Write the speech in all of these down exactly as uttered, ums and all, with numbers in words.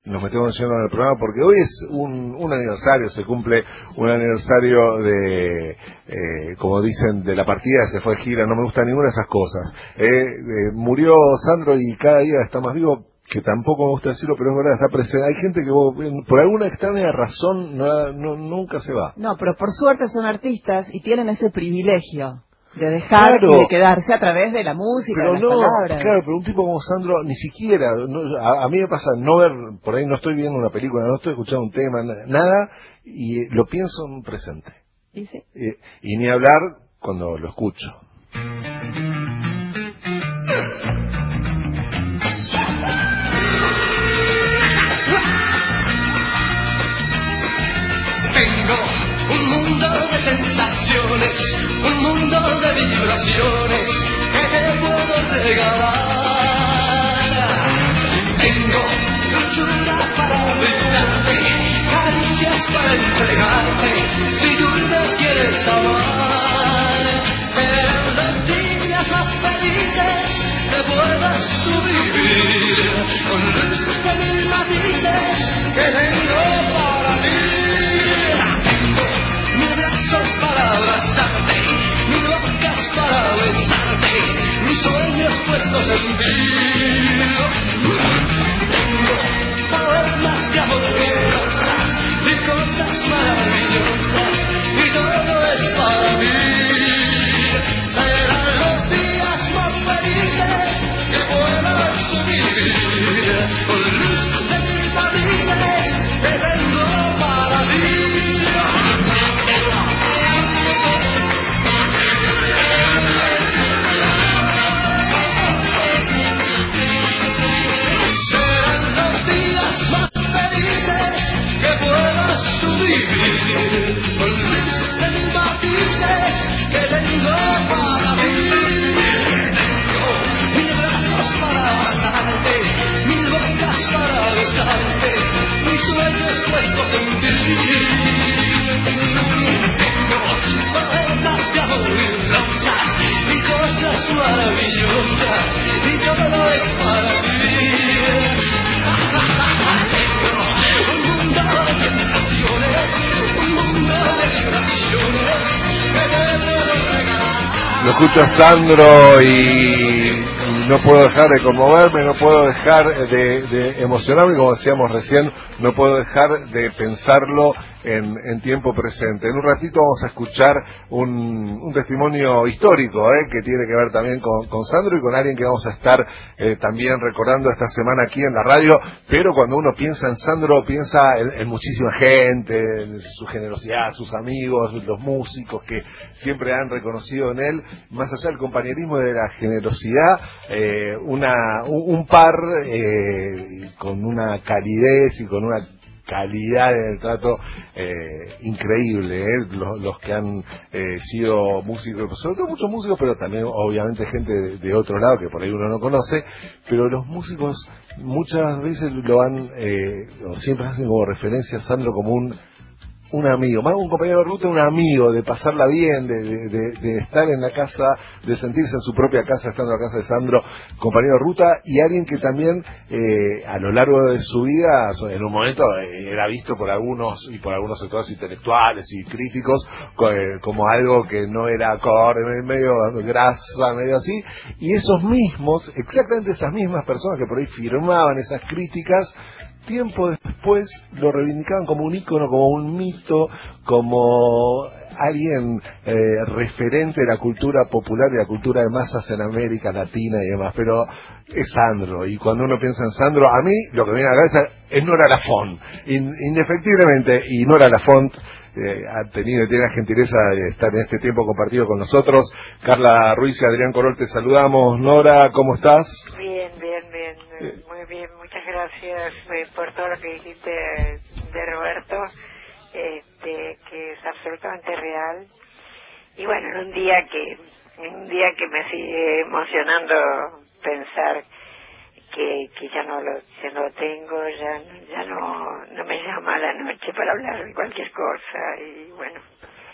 nos metemos yendo en el programa porque hoy es un, un aniversario, se cumple un aniversario de, eh, como dicen, de la partida, se fue de gira, no me gusta ninguna de esas cosas. Eh, eh, murió Sandro y cada día está más vivo, que tampoco me gusta decirlo, pero es verdad, está presente. Hay gente que vos, por alguna extraña razón no, no, nunca se va. No, pero por suerte son artistas y tienen ese privilegio de dejar claro, y de quedarse a través de la música, pero de las no, palabras. Claro, pero un tipo como Sandro, ni siquiera, no, a, a mí me pasa no ver, por ahí no estoy viendo una película, no estoy escuchando un tema, nada, y eh, lo pienso en un presente. ¿Y, sí? eh, y ni hablar cuando lo escucho. Tengo un mundo de sensaciones, un mundo de vibraciones que te puedo regalar. Tengo dulzura para brindarte, caricias para entregarte, si tú me quieres amar. Serán los días más felices que puedas tú vivir, con luz de mil matices que tengo para ti. Para abrazarte, mis bocas para besarte, mis sueños puestos en ti. Tengo poemas de amor y rosas y cosas maravillosas y todo es para mí. Serán los días más felices que puedas tú vivir, con luz de mil matices que tengo para ti. Lo escucho a Sandro y no puedo dejar de conmoverme, no puedo dejar de, de emocionarme, como decíamos recién, no puedo dejar de pensarlo en, en tiempo presente. En un ratito vamos a escuchar un, un testimonio histórico, ¿eh? que tiene que ver también con, con Sandro y con alguien que vamos a estar eh, también recordando esta semana aquí en la radio, pero cuando uno piensa en Sandro, piensa en, en muchísima gente, en su generosidad, sus amigos, los músicos que siempre han reconocido en él, más allá del compañerismo y de la generosidad, eh, una un, un par eh, con una calidez y con una calidad en el trato eh, increíble, ¿eh? los, los que han eh, sido músicos, sobre todo muchos músicos, pero también obviamente gente de, de otro lado que por ahí uno no conoce, pero los músicos muchas veces lo han, eh, siempre hacen como referencia a Sandro como un un amigo, más un compañero de ruta, un amigo, de pasarla bien, de, de, de, de estar en la casa, de sentirse en su propia casa, estando en la casa de Sandro, compañero de ruta, y alguien que también eh, a lo largo de su vida, en un momento eh, era visto por algunos y por algunos sectores intelectuales y críticos eh, como algo que no era acorde, medio grasa, medio así, y esos mismos, exactamente esas mismas personas que por ahí firmaban esas críticas, tiempo después lo reivindicaban como un ícono, como un mito, como alguien eh, referente de la cultura popular y la cultura de masas en América Latina y demás, pero es Sandro, y cuando uno piensa en Sandro, a mí lo que me viene a la cabeza es Nora Lafont, In, indefectiblemente, y Nora Lafont eh, ha tenido tiene la gentileza de estar en este tiempo compartido con nosotros. Carla Ruiz y Adrián Corol, te saludamos. Nora, ¿cómo estás? Bien, bien, bien, eh, muy bien, muchas gracias eh, por todo lo que dijiste de Roberto, este, que es absolutamente real. Y bueno, en un día que, en un día que me sigue emocionando pensar que, que ya no lo, ya no lo tengo, ya, ya no, no me llama a la noche para hablar de cualquier cosa, y bueno,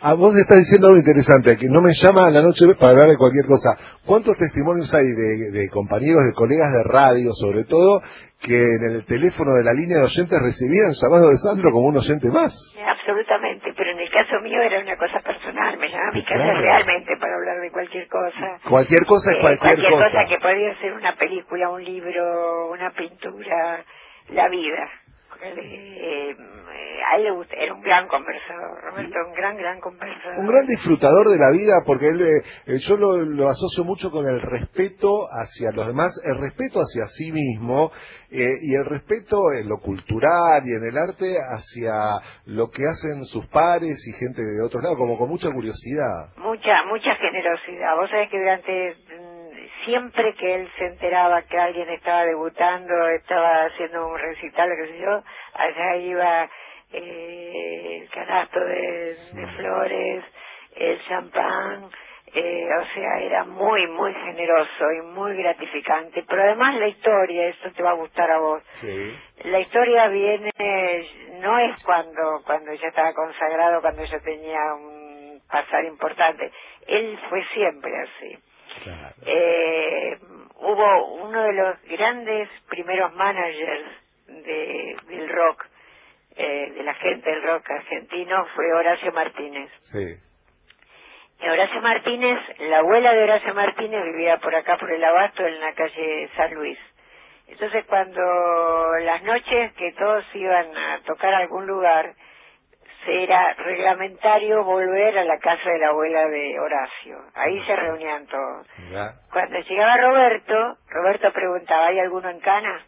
A vos estás diciendo algo interesante, que no me llama a la noche para hablar de cualquier cosa. ¿Cuántos testimonios hay de, de compañeros, de colegas de radio, sobre todo, que en el teléfono de la línea de oyentes recibían llamados de Sandro como un oyente más? Absolutamente, pero en el caso mío era una cosa personal, me llamaba a mi casa Claro. realmente para hablar de cualquier cosa. Cualquier cosa es Eh, cualquier, cualquier cosa. cosa que podía ser una película, un libro, una pintura, la vida. Eh, eh, a él le gusta, era un gran conversador, Roberto, un gran, gran conversador. Un gran disfrutador de la vida, porque él, eh, yo lo, lo asocio mucho con el respeto hacia los demás, el respeto hacia sí mismo, eh, y el respeto en lo cultural y en el arte hacia lo que hacen sus pares y gente de otros lados, como con mucha curiosidad. Mucha, mucha generosidad. Vos sabés que durante... siempre que él se enteraba que alguien estaba debutando, estaba haciendo un recital, qué sé yo, allá iba eh, el canasto de, de flores, el champán, eh, o sea, era muy, muy generoso y muy gratificante. Pero además la historia, esto te va a gustar a vos. Sí. La historia viene, no es cuando, cuando ya estaba consagrado, cuando ya tenía un pasar importante. Él fue siempre así. Claro. Eh, hubo uno de los grandes primeros managers de, del rock, eh, de la gente del rock argentino, fue Horacio Martínez. Sí. Y Horacio Martínez, la abuela de Horacio Martínez vivía por acá, por el Abasto, en la calle San Luis. Entonces, cuando las noches que todos iban a tocar a algún lugar, era reglamentario volver a la casa de la abuela de Horacio. Ahí se reunían todos. Ya. Cuando llegaba Roberto, Roberto preguntaba, ¿hay alguno en Cana?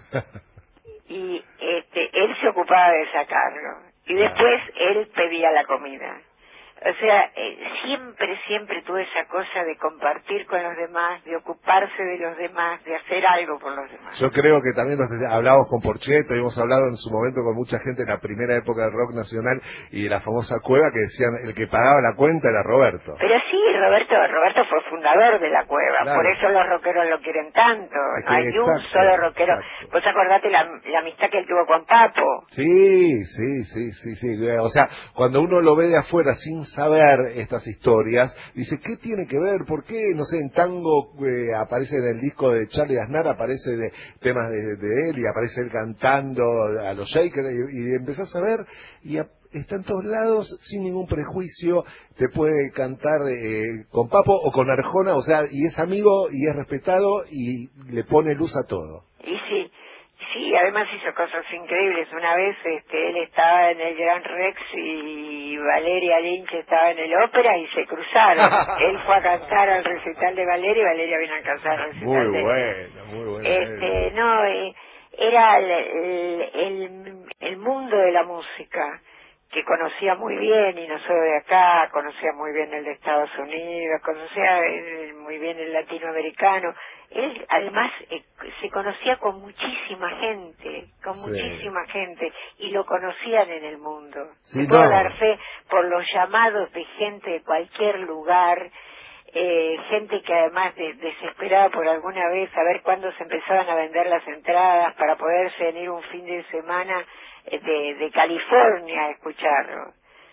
Y este, él se ocupaba de sacarlo. Y después él pedía la comida. O sea, eh, siempre, siempre tuve esa cosa de compartir con los demás, de ocuparse de los demás, de hacer algo por los demás. Yo creo que también nos hablamos con Porchetto, y hemos hablado en su momento con mucha gente en la primera época del rock nacional y de la famosa cueva, que decían el que pagaba la cuenta era Roberto. Pero sí, Roberto Roberto fue fundador de la cueva, Claro. Por eso los rockeros lo quieren tanto. Es No que hay exacto, un solo rockero. exacto. Vos acordate la, la amistad que él tuvo con Papo. Sí, sí, sí, sí, sí. O sea, cuando uno lo ve de afuera sin saber estas historias, dice, ¿qué tiene que ver? ¿Por qué? No sé, en tango eh, aparece en el disco de Charlie Aznar, aparece de temas de, de él y aparece él cantando a los Shakers y, y empezás a ver y a, está en todos lados sin ningún prejuicio, te puede cantar eh, con Papo o con Arjona, o sea, y es amigo y es respetado y le pone luz a todo. Y sí, sí, además hizo cosas increíbles. Una vez este, él estaba en el Gran Rex y Valeria Lynch estaba en el ópera y se cruzaron. Él fue a cantar al recital de Valeria y Valeria vino a cantar al recital Muy de él. bueno, muy bueno. Este, no, eh, era el, el, el, el mundo de la música que conocía muy bien, y no solo de acá, conocía muy bien el de Estados Unidos, conocía el, muy bien el latinoamericano. Él además eh, se conocía con muchísima gente, con Sí. muchísima gente, y lo conocían en el mundo. Sí, Te puedo no. dar fe por los llamados de gente de cualquier lugar, eh, gente que además de, desesperada por alguna vez saber cuándo se empezaban a vender las entradas para poderse venir un fin de semana eh, de, de California a escucharlo.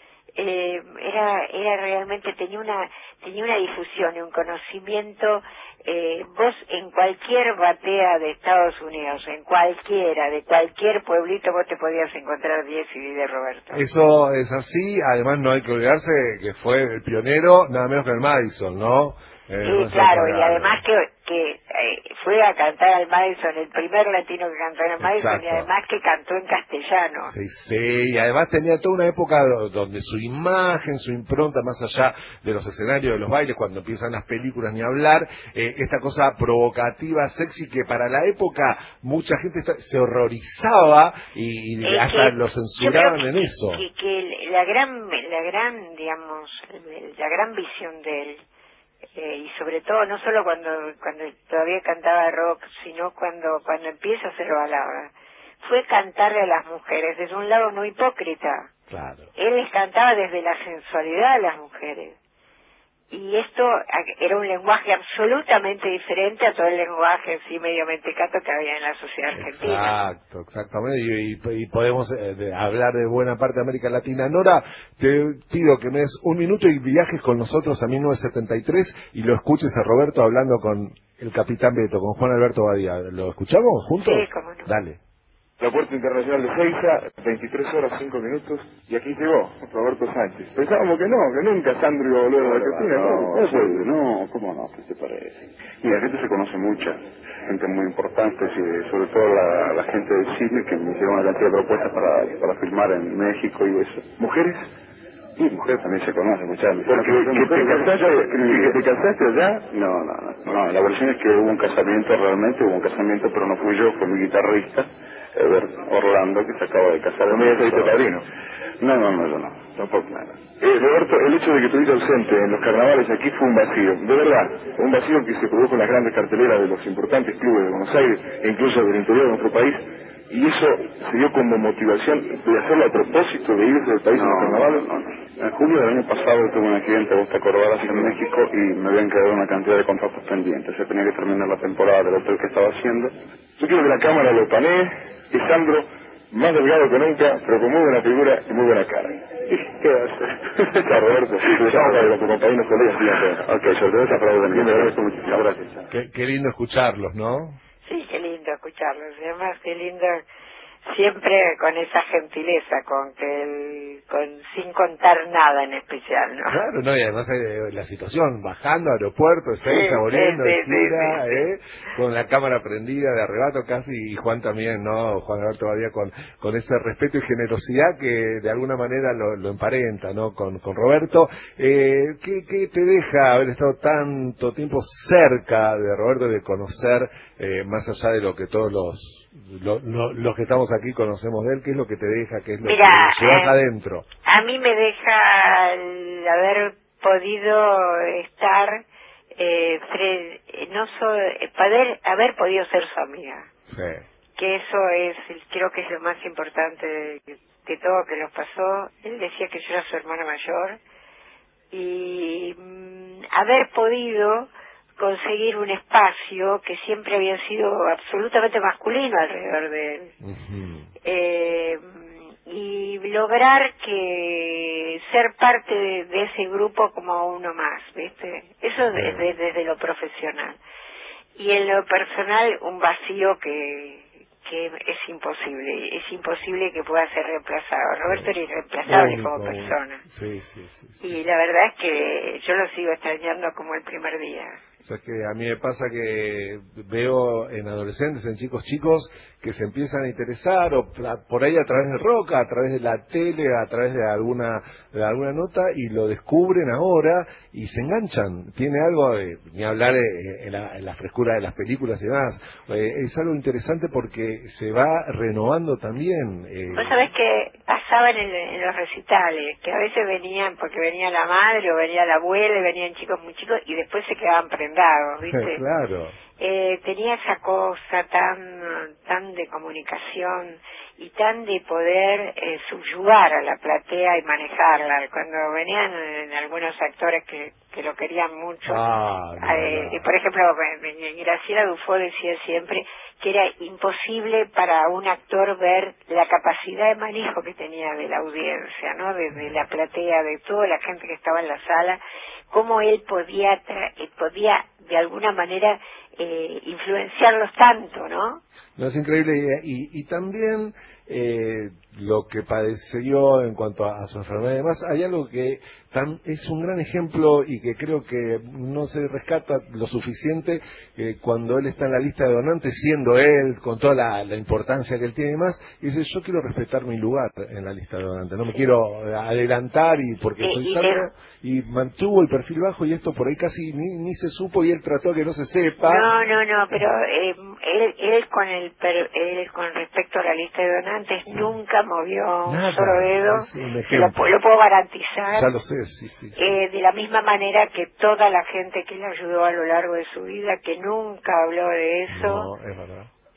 Eh, era era realmente tenía una tenía una difusión y un conocimiento. Eh, vos en cualquier batea de Estados Unidos, en cualquiera, de cualquier pueblito, vos te podías encontrar diez C D de Roberto. Eso es así, además no hay que olvidarse que fue el pionero, nada menos que el Madison, ¿no? Eh, no Sí, es claro, y apagable. además que, que eh, fue a cantar al Madison, el primer latino que cantó en el Madison, Exacto. y además que cantó en castellano. Sí, sí, y además tenía toda una época do- donde su imagen, su impronta, más allá de los escenarios, de los bailes, cuando empiezan las películas ni hablar, eh, esta cosa provocativa, sexy, que para la época mucha gente está- se horrorizaba y, y Es hasta que lo yo censuraban creo en que, eso. Que, que la gran, la gran, digamos, la gran visión de él, eh, y sobre todo no solo cuando cuando todavía cantaba rock, sino cuando cuando empieza a hacer balada, fue cantarle a las mujeres desde un lado no hipócrita. Claro. Él les cantaba desde la sensualidad a las mujeres. y esto era un lenguaje absolutamente diferente a todo el lenguaje así medio mentecato que había en la sociedad argentina. Exacto, exactamente, y, y, y podemos eh, de hablar de buena parte de América Latina. Nora, te pido que me des un minuto y viajes con nosotros a mil novecientos setenta y tres y lo escuches a Roberto hablando con el Capitán Beto, con Juan Alberto Badía. ¿Lo escuchamos juntos? Sí, cómo no. Dale. Aeropuerto Internacional de Seiza, veintitrés horas cinco minutos, y aquí llegó Roberto Sánchez. Pensábamos que no, que nunca Sandro iba a volver a la Argentina. No, ¿no? no, no, no, ¿cómo no? ¿Qué te parece? Mira, la gente se conoce mucha, gente muy importante, sí, sobre todo la, la gente del cine que me hicieron una cantidad de propuestas para, para filmar en México y eso. ¿Mujeres? Sí, mujeres también se conocen, muchachos. Porque que te casaste, que te casaste allá. No, no, no, no, la versión es que hubo un casamiento, realmente hubo un casamiento, pero no fui yo, fue mi guitarrista, Ever Orlando, que se acaba de casar. ¿No me ibas a irte padrino? No, no, no, yo no, tampoco nada. Eh, Roberto, el hecho de que estuviste ausente en los carnavales aquí fue un vacío, de verdad, un vacío que se produjo en las grandes carteleras de los importantes clubes de Buenos Aires e incluso del interior de nuestro país, y eso se dio como motivación de hacerlo a propósito de irse del país No, en los carnavales. no, no. En julio del año pasado tuve un accidente, vos te acordarás, en México, y me habían quedado una cantidad de contratos pendientes. Yo tenía que terminar la temporada del hotel que estaba haciendo. Yo quiero que la cámara lo panee, y Sandro, más delgado que nunca, pero con muy buena figura y muy buena cara. ¿Qué va a hacer? Está, Roberto, te dejamos para que tu compañero colegas sigan. Ok, yo te doy esa palabra de mí. Me agradezco muchísimo. Gracias. Qué, qué lindo escucharlos, ¿no? Sí, qué lindo escucharlos. Y además, qué lindo siempre con esa gentileza, con que el, con sin contar nada en especial, ¿no? Claro, no, y además eh, la situación, bajando aeropuerto, Ezeiza, Sí, volviendo, sí, de sí, gira, sí, sí. ¿eh? Con la cámara prendida de arrebato casi, y Juan también, ¿no? Juan Alberto Badía con, con ese respeto y generosidad que de alguna manera lo, lo emparenta, ¿no? Con, con Roberto. Eh, ¿qué, ¿Qué te deja haber estado tanto tiempo cerca de Roberto, de conocer, eh, más allá de lo que todos los Lo, lo, los que estamos aquí conocemos de él? ¿Qué es lo que te deja? ¿Qué es lo Mira, que llevas eh, adentro? A mí me deja el haber podido estar, eh, fre no so, eh, poder haber podido ser su amiga. Sí. Que eso es, creo que es lo más importante de, de todo que nos pasó. Él decía que yo era su hermana mayor, y mmm, haber podido conseguir un espacio que siempre había sido absolutamente masculino alrededor de él. Uh-huh. eh, y lograr que ser parte de, de ese grupo como uno más, ¿viste? Eso sí. desde, desde lo profesional. Y en lo personal, un vacío que que es imposible, es imposible que pueda ser reemplazado. Roberto sí. era irreemplazable Único. como persona. Sí, sí, sí, sí. Y la verdad es que yo lo sigo extrañando como el primer día. O sea, que a mí me pasa que veo en adolescentes, en chicos chicos, que se empiezan a interesar, o por ahí a través del rock, a través de la tele, a través de alguna de alguna nota, y lo descubren ahora y se enganchan. Tiene algo, de, ni hablar en la, en la frescura de las películas y demás. Eh, es algo interesante porque se va renovando también. Eh. Vos sabés que pasaba en, el, en los recitales, que a veces venían, porque venía la madre o venía la abuela, y venían chicos muy chicos, y después se quedaban prendados, ¿viste? Claro. Eh, tenía esa cosa tan tan de comunicación y tan de poder eh, subyugar a la platea y manejarla. Cuando venían eh, algunos actores que, que lo querían mucho, ah, no, eh, no. por ejemplo, Graciela Dufo decía siempre que era imposible para un actor ver la capacidad de manejo que tenía de la audiencia, ¿no? De, de la platea, de toda la gente que estaba en la sala, cómo él podía tra podía de alguna manera eh, influenciarlos tanto, ¿no? No, es increíble. Y, y también eh, lo que padeció en cuanto a, a su enfermedad y demás, hay algo que tan, es un gran ejemplo y que creo que no se rescata lo suficiente eh, cuando él está en la lista de donantes, siendo él, con toda la, la importancia que él tiene y demás, y dice: yo quiero respetar mi lugar en la lista de donantes, no me quiero adelantar y porque soy Sandro, y mantuvo el perfil bajo, y esto por ahí casi ni, ni se supo, y él trató que no se sepa. No, no, no, pero eh, él, él con el per, él con respecto a la lista de donantes sí. nunca movió Nada, un solo dedo, un lo, lo puedo garantizar. Ya lo sé, sí, sí, sí. Eh, de la misma manera que toda la gente que le ayudó a lo largo de su vida, que nunca habló de eso. No, es verdad.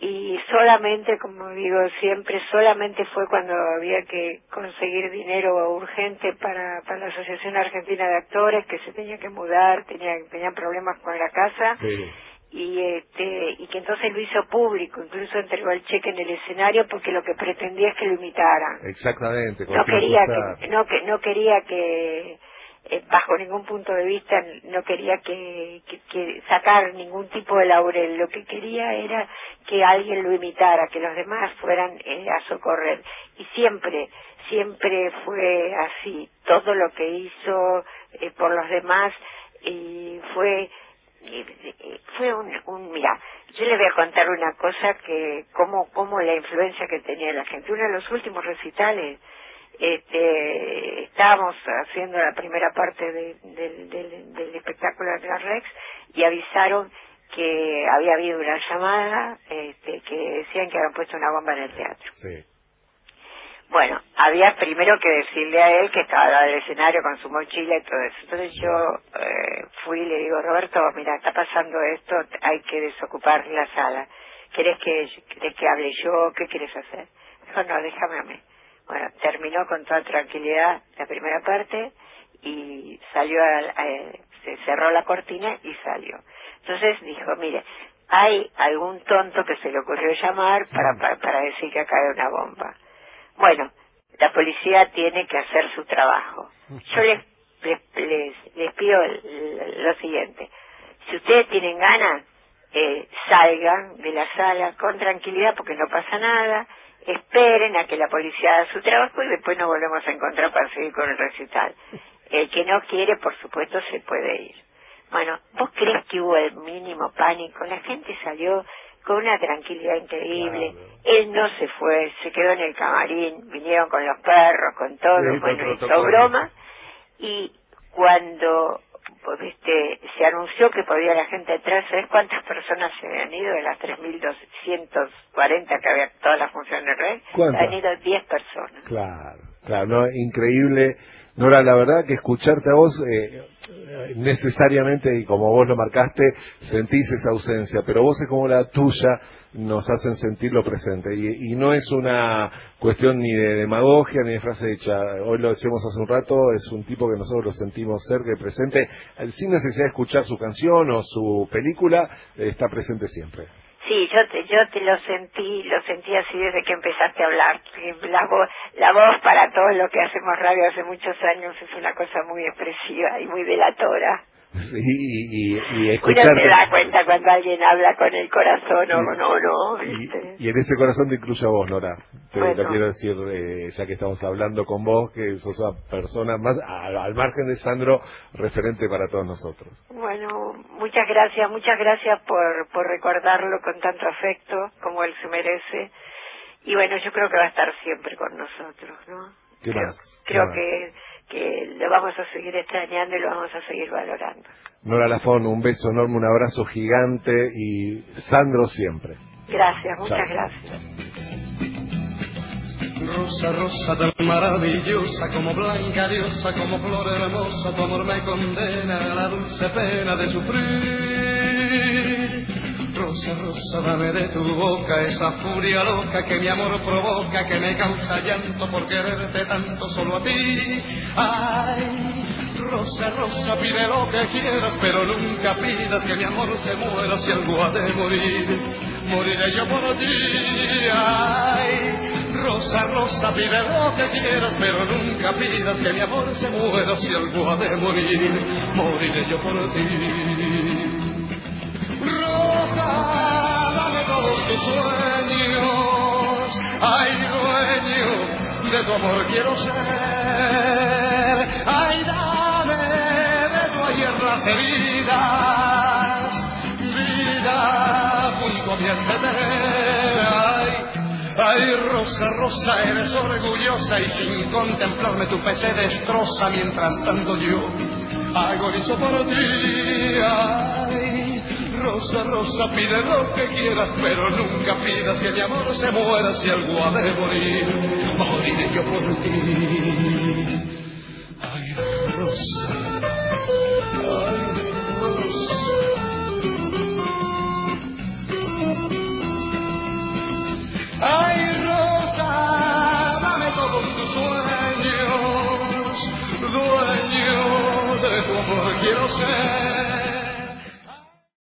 y solamente, como digo siempre, solamente fue cuando había que conseguir dinero urgente para, para la Asociación Argentina de Actores, que se tenía que mudar, tenía, tenían problemas con la casa, Sí. y este y que entonces lo hizo público, incluso entregó el cheque en el escenario porque lo que pretendía es que lo imitaran. Exactamente. No quería que, no, que, no quería que Eh, bajo ningún punto de vista no quería que, que, que sacar ningún tipo de laurel. Lo que quería era que alguien lo imitara, que los demás fueran eh, a socorrer, y siempre siempre fue así. Todo lo que hizo eh, por los demás y fue eh, fue un, un mira, yo le voy a contar una cosa, que como como la influencia que tenía la gente. Uno de los últimos recitales, Este, estábamos haciendo la primera parte de, de, de, del espectáculo de la Rex, y avisaron que había habido una llamada, este, que decían que habían puesto una bomba en el teatro. Sí. Bueno, había primero que decirle a él que estaba al lado del escenario con su mochila y todo eso. Entonces yo eh, fui y le digo: Roberto, mira, está pasando esto, hay que desocupar la sala. ¿Querés que, querés que hable yo? ¿Qué querés hacer? Dijo: no, déjame a mí. Bueno, terminó con toda tranquilidad la primera parte y salió, a, a, se cerró la cortina y salió. Entonces dijo: mire, hay algún tonto que se le ocurrió llamar para, para, para decir que acá hay una bomba. Bueno, la policía tiene que hacer su trabajo. Yo les, les, les, les pido lo siguiente: si ustedes tienen ganas, eh, salgan de la sala con tranquilidad, porque no pasa nada. Esperen a que la policía haga su trabajo y después nos volvemos a encontrar para seguir con el recital. El que no quiere, por supuesto, se puede ir. Bueno, ¿vos crees que hubo el mínimo pánico? La gente salió con una tranquilidad increíble. Claro. Él no se fue, se quedó en el camarín, vinieron con los perros, con todo, sí, bueno, hizo broma. Y cuando este se anunció que podía la gente entrar, ¿sabes cuántas personas se habían ido de las tres mil doscientos cuarenta que había todas las funciones de Red? Se han ido diez personas. Claro, claro, no, increíble. Nora, la verdad que escucharte a vos, eh, necesariamente, y como vos lo marcaste, sentís esa ausencia, pero voces como la tuya nos hacen sentir lo presente, y, y no es una cuestión ni de demagogia ni de frase hecha. Hoy lo decíamos hace un rato, es un tipo que nosotros lo sentimos cerca y presente, sin necesidad de escuchar su canción o su película, eh, está presente siempre. Sí, yo te, yo te lo sentí, lo sentí así desde que empezaste a hablar. La voz, la voz para todo lo que hacemos radio hace muchos años es una cosa muy expresiva y muy delatora. Sí, y, y, y escucharte... Uno se da cuenta cuando alguien habla con el corazón o no, no, ¿viste? Y, y en ese corazón te incluye a vos, Nora. Te bueno. lo quiero decir, eh, ya que estamos hablando con vos, que sos una persona más, al, al margen de Sandro, referente para todos nosotros. Bueno, muchas gracias, muchas gracias por, por recordarlo con tanto afecto como él se merece. Y bueno, yo creo que va a estar siempre con nosotros, ¿no? ¿Qué creo, más? Creo ¿Qué que... más? que lo vamos a seguir extrañando y lo vamos a seguir valorando. Nora Lafón, un beso enorme, un abrazo gigante, y Sandro siempre. Gracias, muchas Chao. gracias. Rosa, rosa tan maravillosa, como blanca diosa, como flor hermosa, tu amor me condena a la dulce pena de sufrir. Rosa, rosa, dame de tu boca esa furia loca que mi amor provoca, que me causa llanto por quererte tanto solo a ti. Ay, rosa, rosa, pide lo que quieras, pero nunca pidas que mi amor se muera. Si algo ha de morir, moriré yo por ti. Ay, rosa, rosa, pide lo que quieras, pero nunca pidas que mi amor se muera. Si algo ha de morir, moriré yo por ti. Rosa, dame todos tus sueños, ay, dueño de tu amor quiero ser. Ay, dame de tu ayer las heridas, vida junto a mi espetera. Ay, ay, rosa, rosa, eres orgullosa y sin contemplarme tu fe se destroza. Mientras tanto yo agonizo por ti. Ay, rosa, rosa, pide lo que quieras, pero nunca pidas que mi amor se muera. Si algo ha de morir, moriré yo por ti. Ay, rosa, ay, rosa. dueño de tu amor quiero ser.